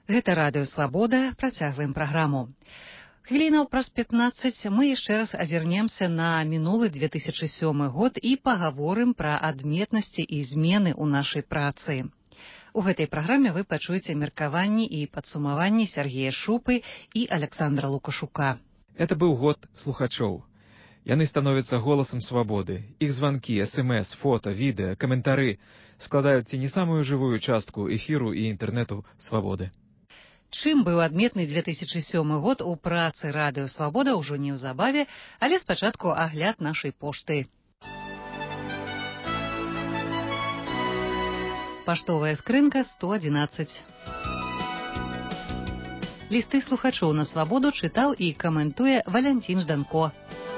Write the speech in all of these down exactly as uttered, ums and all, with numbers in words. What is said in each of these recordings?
Гэта радыё «Свабода». Працягваем праграму. Хвілінаў праз пятнаццаць мы яшчэ раз азірнемся на мінулы две тысячы сёмы год і пагаворым пра адметнасці і змены ў нашай працы. У гэтай праграме вы пачуеце меркаванні і падсумаванні Сергея Шупы і Александра Лукашука. Это быў год слухачоў. Яны становяцца голасам свабоды. Іх званкі, эс-эм-эс, фота, відэа, каментары складаюць ці не самую жывую частку эфіру і інтэрнэту свабоды. Чым быў адметны две тысячы сёмы год у працы радыё «Свабода» ўжо неўзабаве, але спачатку агляд нашай пошты. Паштовая скрынка сто адзінаццаць. Лісты слухачоў на «Свабоду» чытаў і каментуе Валянцін Жданко.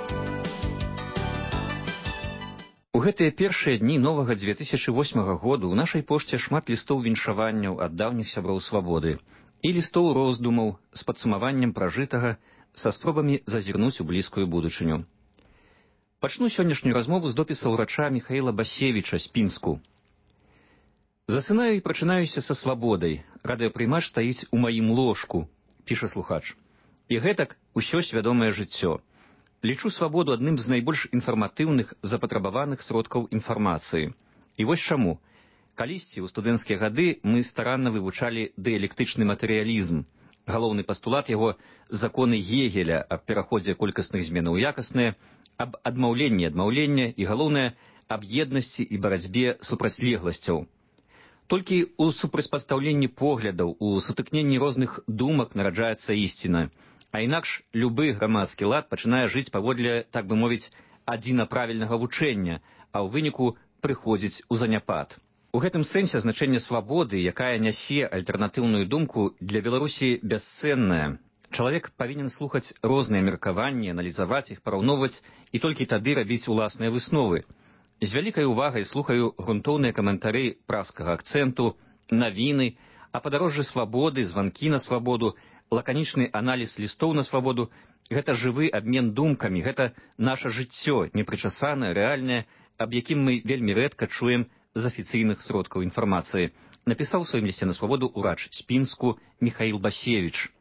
У гэтыя першыя дні новага две тысячы восьмага году ў нашай пошце шмат лістоў віншаванняў ад даўніх сяброў свабоды і лістоў роздумаў з падсумаваннем пражытага са спробамі зазірнуць у блізкую будучыню. Пачну сённяшнюю размову з допіса ўрача Міхаіла Басевіча з Пінску. «Засынаю і прачынаюся са свабодай. Радыёпрымач стаіць у маім ложку», піша слухач. «І гэтак усё свядомае жыццё. Лічу свабоду адным з найбольш інфарматыўных запатрабаваных сродкаў інфармацыі. І вось чаму. Калісьці ў студэнцкія гады мы старанна вывучалі дыялектычны матэрыялізм. Галоўны пастулат яго законы Гегеля аб пераходзе колькасных зменаў у якасныя, аб адмаўленні адмаўлення і, галоўнае, аб еднасці і барацьбе супрацьлегласцяў. Толькі ў супрацьпастаўленні поглядаў, у сутыкненні розных думак нараджаецца ісціна. А інакш любы грамадскі лад пачынае жыць паводле, так бы мовіць, адзінаправільнага вучэння, а ў выніку прыходзіць у заняпад. У гэтым сэнсе значэнне свабоды, якая нясе альтэрнатыўную думку, для Беларусі бясцэннае. Чалавек павінен слухаць розныя меркаванні, аналізаваць іх, параўноўваць і толькі тады рабіць уласныя высновы. З вялікай увагай слухаю грунтоўныя каментары праскага акцэнту, навіны, а падарожжы свабоды, званкі на свабоду, лаканічны аналіз лістоў на свабоду — гэта жывы абмен думкамі, гэта наша жыццё, непрычасанае, рэальнае, аб якім мы вельмі рэдка чуем з афіцыйных сродкаў інфармацыі, напісаў у сваім лісце на свабоду ўрач з Пінску Міхаіл Басевіч.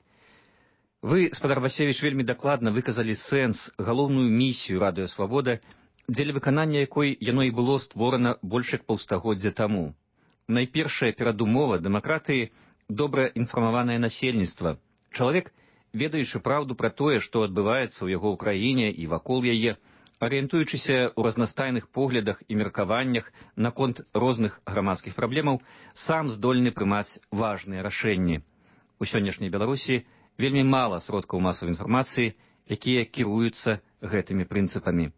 Вы, спадар Басевіч, вельмі дакладна выказалі сэнс, галоўную місію радыё «Свабода», дзеля выканання якой яно і было створана больш як паўстагоддзя таму. Найпершая перадумова дэмакратыі — добра інфармаванае насельніцтва. Чалавек, ведаючы праўду пра тое, што адбываецца ў яго ў краіне і вакол яе, арыентуючыся ў разнастайных поглядах і меркаваннях наконт розных грамадскіх праблемаў, сам здольны прымаць важныя рашэнні. У сённяшняй Беларусі вельмі мала сродкаў масавай інфармацыі, якія кіруюцца гэтымі прынцыпамі.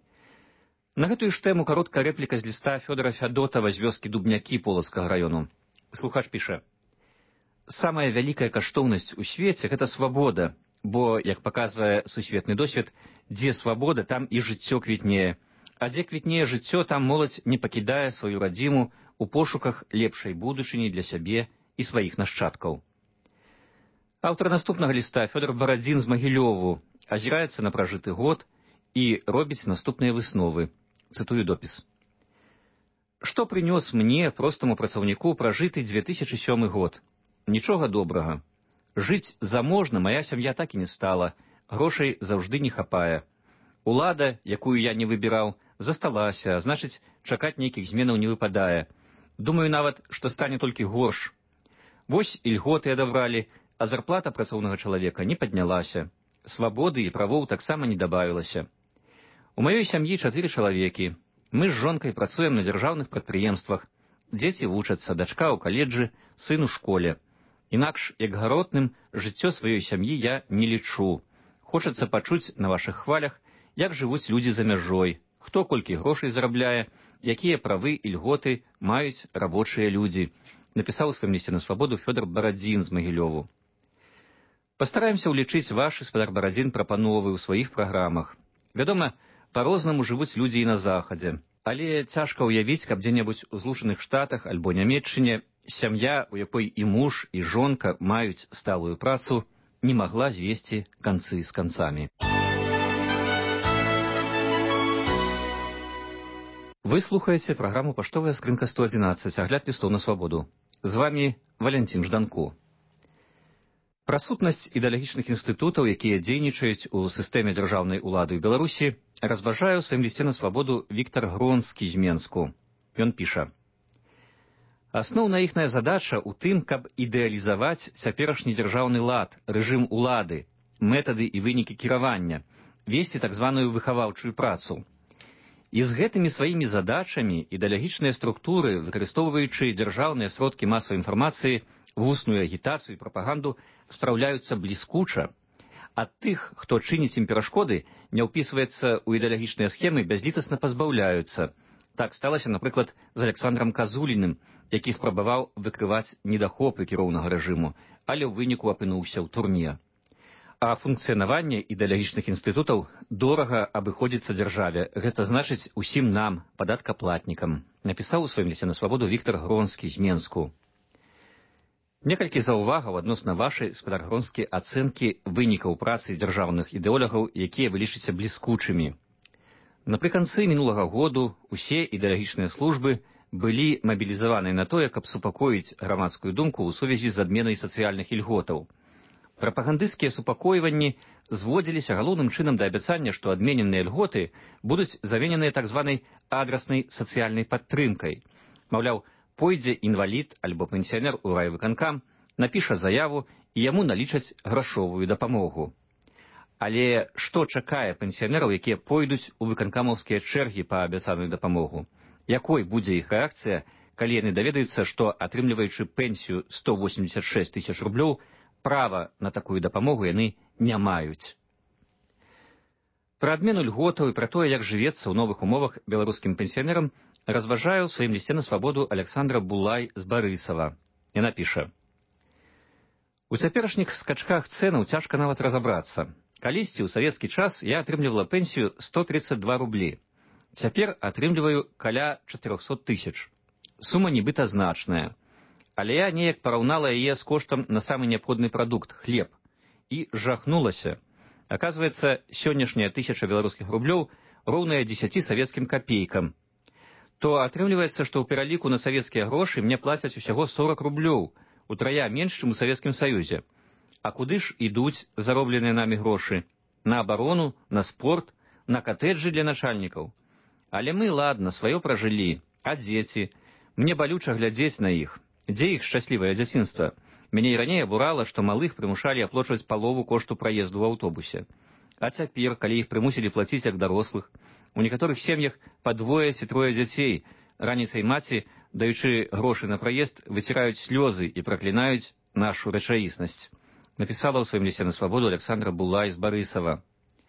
На гэтую ж тэму кароткая рэпліка з ліста Фёдора Фядотава з вёскі Дубнякі Полацкага раёну. Слухач піша: «Самая вялікая каштоўнасць у свеце — гэта свабода, бо, як паказвае сусветны досвед, дзе свабода, там і жыццё квітнее. А дзе квітнее жыццё, там моладзь не пакідае сваю радзіму у пошуках лепшай будучыні для сябе і сваіх нашчадкаў». Аўтар наступнага ліста, Фёдор Барадзін з Магілёву, азіраецца на пражыты год і робіць наступныя высновы. Цытую допіс. «Што прынёс мне, простаму працаўніку, пражыты две тысячы сёмы год? Нічога добрага. Жыць заможна мая сям'я так і не стала, грошай заўжды не хапае. Улада, якую я не выбіраў, засталася, значыць, чакаць нейкіх зменаў не выпадае. Думаю нават, што стане толькі горш. Вось ільготы адабралі, а зарплата працоўнага чалавека не паднялася. Свабоды і правоў таксама не дабавілася. У маёй сям'і чатыры чалавекі. Мы з жонкай працуем на дзяржаўных прадпрыемствах. Дзеці вучацца, дачка ў каледжы, сын у школе. Інакш, як гаротным, жыццё сваёй сям'і я не лічу. Хочацца пачуць на вашых хвалях, як жывуць людзі за мяжой, хто колькі грошай зарабляе, якія правы і льготы маюць рабочыя людзі», напісаў у сваім лісце на свабоду Фёдор Барадзін з Магілёву. Пастараемся ўлічыць вашы, спадар Барадзін, прапановы ў сваіх праграмах. Вядома, па-рознаму жывуць людзі і на захадзе, але цяжка ўявіць, каб дзе-небудзь у Злучаных Штатах альбо Нямецчыне сям'я, у якой і муж, і жонка маюць сталую працу, не магла звесці канцы з канцамі. Вы слухаеце праграму «Паштовая скрынка сто адзінаццаць», агляд лістоў на свабоду. З вамі Валянцін Жданко. Пра сутнасць ідэалагічных інстытутаў, якія дзейнічаюць у сістэме дзяржаўнай улады ў Беларусі, разважае ў сваім лісце на свабоду Віктар Гронскі з Менску. Ён піша: «Асноўная іхная задача ў тым, каб ідэалізаваць цяперашні дзяржаўны лад, рэжым улады, метады і вынікі кіравання, весці так званую выхаваўчую працу. І з гэтымі сваімі задачамі ідэалагічныя структуры, выкарыстоўваючы дзяржаўныя сродкі масавай інфармацыі, вусную агітацыю і прапаганду, спраўляюцца бліскуча. Ад тых, хто чыніць ім перашкоды, не ўпісваецца ў ідэалагічныя схемы, бязлітасна пазбаўляюцца. Так сталася, напрыклад, з Александрам Казуліным, які спрабаваў выкрываць недахопы кіроўнага рэжыму, але ў выніку апынуўся ў турме. А функцыянаванне ідэалагічных інстытутаў дорага абыходзіцца дзяржаве, гэта значыць усім нам, падаткаплатнікам», напісаў у сваім лісце на свабоду Віктар Гронскі з Менску. Некалькі заўвагаў адносна вашай, спадар Гронскі, ацэнкі вынікаў працы дзяржаўных ідэолагаў, якія вы лічыце бліскучымі. Напрыканцы мінулага году усе ідэалагічныя службы былі мабілізаваныя на тое, каб супакоіць грамадскую думку ў сувязі з адменай сацыяльных ільготаў. Прапагандысцкія супакойванні зводзіліся галоўным чынам да абяцання, што адмененыя льготы будуць замененыя так званай адраснай сацыяльнай падтрымкай. Маўляў, пойдзе інвалід альбо пенсіянер у райвыканкам, напіша заяву і яму налічаць грашовую дапамогу. Але што чакае пенсіянераў, якія пойдуць у выканкамаўскія чэргі па абяцаную дапамогу? Якой будзе іх рэакцыя, калі яны даведаюцца, што, атрымліваючы пенсію сто восемьдесят шесть тысяч рублёў, права на такую дапамогу яны не маюць. Пра адмену льготаў і пра тое, як жывецца ў новых умовах беларускім пенсіянерам, разважае ў сваім лісце на свабоду Александра Булай з Барысава. Яна піша: «У цяперашніх скачках цэнаў цяжка нават разабрацца. Калісьці ў савецкі час я атрымлівала пенсію сто тридцать два рублі. Цяпер атрымліваю каля чатырохсот тысяч. Сума нібыта значная. Але я неяк параўнала яе з коштам на самы неабходны прадукт – хлеб. І жахнулася. Аказваецца, сённяшняя тысяча беларускіх рублёў роўная дзесяці савецкім капейкам. То атрымліваецца, што ў пераліку на савецкія грошы мне плацяць усяго сорок рублёў, утрая менш, чым у Савецкім Саюзе. А куды ж ідуць заробленыя намі грошы? На абарону, на спорт, на катэджы для начальнікаў. Але мы, ладна, сваё пражылі, а дзеці? Мне балюча глядзець на іх. Дзе іх шчаслівае дзяцінства? Мяне і раней абурала, што малых прымушалі аплочваць палову кошту праезду ў аўтобусе. А цяпер, калі іх прымусілі плаціць як дарослых, у некаторых сем'ях па двое ці трое дзяцей, раніцай маці, даючы грошы на праезд, выціраюць слёзы і праклінаюць нашу рэчаіснасць», напісала ў сваім лісце на свабоду Александра Булай з Барысава.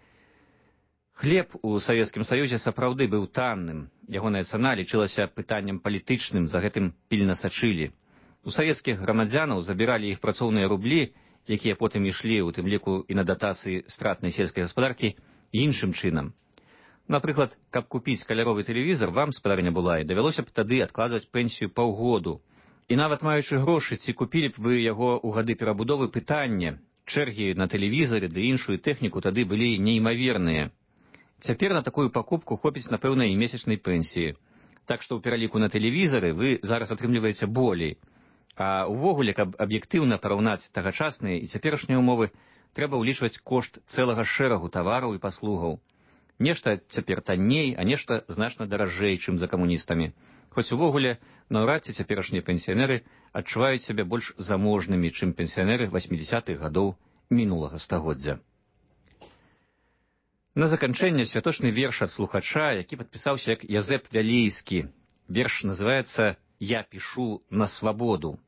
Хлеб у Савецкім Саюзе сапраўды быў танным. Ягоная цана лічылася пытаннем палітычным, за гэтым пільна сачылі. У савецкіх грамадзянаў забіралі іх працоўныя рублі, якія потым ішлі, у тым ліку і на датацыі стратнай сельскай гаспадаркі, іншым чынам. Напрыклад, каб купіць каляровы тэлевізор, вам, спадарня Булай, давялося б тады адкладваць пенсію паўгоду. І нават маючы грошы, ці купілі б вы яго ў гады перабудовы, пытанне, чэргі на тэлевізары ды іншую тэхніку тады былі неймаверныя. Цяпер на такую пакупку хопіць, напэўна, і месячнай пенсіі. Так што ў пераліку на тэлевізары вы зараз атрымліваеце болей. А ўвогуле, каб аб'ектыўна параўнаць тагачасныя і цяперашнія ўмовы, трэба ўлічваць кошт цэлага шэрагу тавараў і паслугаў. Нешта цяпер танней, а нешта значна даражэй, чым за камуністамі. Хоць увогуле, наўрад ці цяперашнія пенсіянеры адчуваюць сябе больш заможнымі, чым пенсіянеры восьмідзясятых гадоў мінулага стагоддзя. На заканчэнне святочны верш ад слухача, які падпісаўся як Язэп Вялейскі. Верш называецца «Я пішу на свабоду».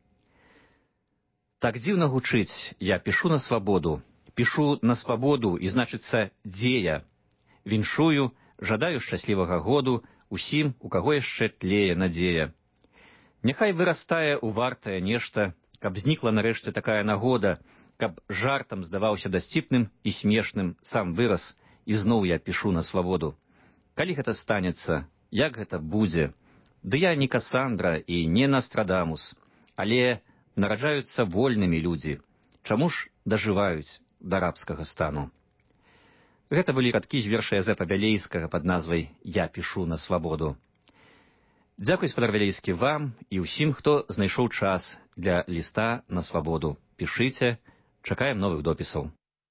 Так дзіўна гучыць, я пішу на свабоду, пішу на свабоду, і значыцца, дзе я? Віншую, жадаю шчаслівага году усім, у каго яшчэ тлее надзея. Няхай вырастае ў вартае нешта, каб знікла нарэшце такая нагода, каб жартам здаваўся дасціпным і смешным сам выраз, і зноў я пішу на свабоду. Калі гэта станецца, як гэта будзе? Ды я не Касандра і не Настрадамус, але нараджаюцца вольнымі людзі. Чаму ж дажываюць да рабскага стану? Гэта былі радкі з верша Язэпа Вялейскага пад назвай «Я пішу на свабоду». Дзякуй, спадар Вялейскі, вам і ўсім, хто знайшоў час для ліста на свабоду. Пішыце, Чакаем новых допісаў.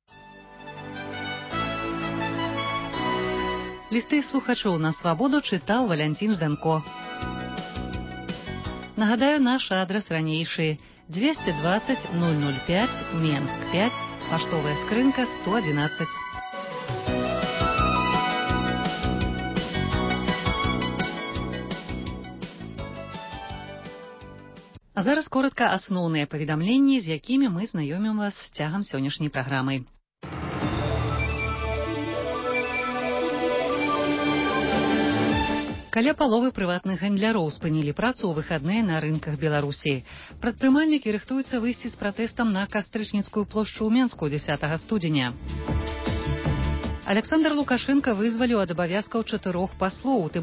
Лісты слухачоў на свабоду чытаў Валянцін Жданко. Нагадаю, наш адрес ранейшы двести двадцать ноль ноль пять, Менск пять, паштовая скрынка сто одиннадцать. А зараз коротка асноўныя паведамленні, з якімі мы знаёмім вас цягам сённяшняй праграмы. Каля паловы прыватных гандляроў спынілі працу ў выхадныя на рынках Беларусі. Прадпрымальнікі рыхтуюцца выйсці з пратэстам на Кастрычніцкую плошчу ў Менску дзесятага студзеня. Александр Лукашенко вызваліў ад абавязкаў чатырох паслоў, у тым